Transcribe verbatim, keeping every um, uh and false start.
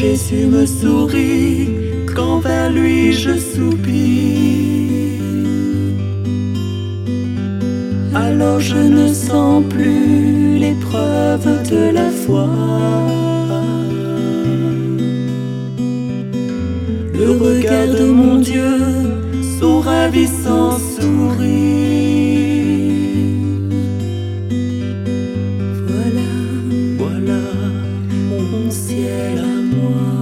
Jésus me sourit quand vers lui je soupire. Alors je ne sens plus l'épreuve de la foi. Le regard de mon Dieu, son ravissant sourire. Voilà, voilà mon ciel à moi.